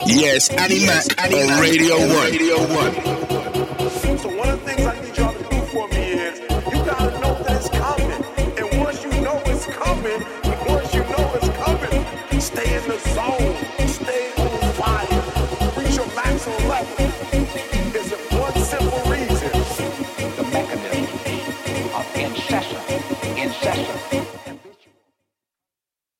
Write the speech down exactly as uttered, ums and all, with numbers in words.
Yes, Annie Mac on Radio One. Radio One. So one of the things I need y'all to do for me is you gotta know that it's coming. And once you know it's coming, once you know it's coming, stay in the